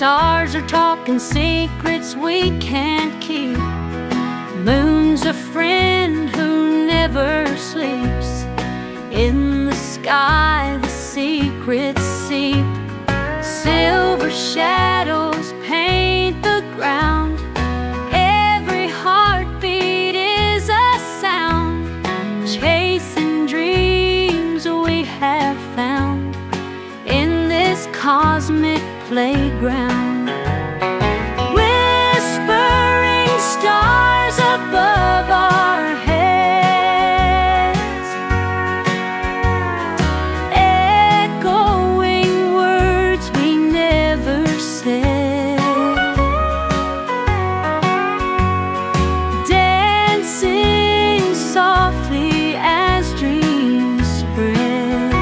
Stars are talking secrets we can't keep. Moon's a friend who never sleeps. In the sky the secrets seep. Silver shadows paint the ground. Every heartbeat is a sound. Chasing dreams we have found in this cosmic playground. Whispering stars above our heads, echoing words we never said, dancing softly as dreams spread.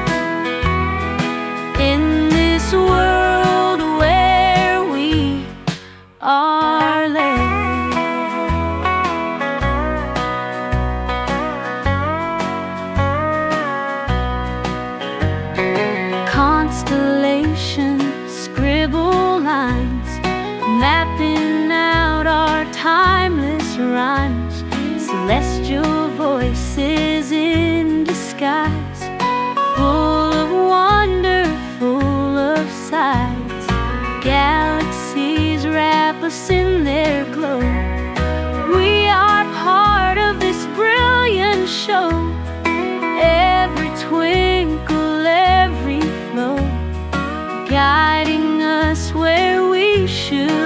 In this world where we are led. Constellations scribble lines, mapping out our timeless rhymes. Celestial voices in disguise, full of wonder, full of sighs. Galaxies wrap us in their glow. We are part of this brilliant show. Every twinkle, every flow, guiding us where we should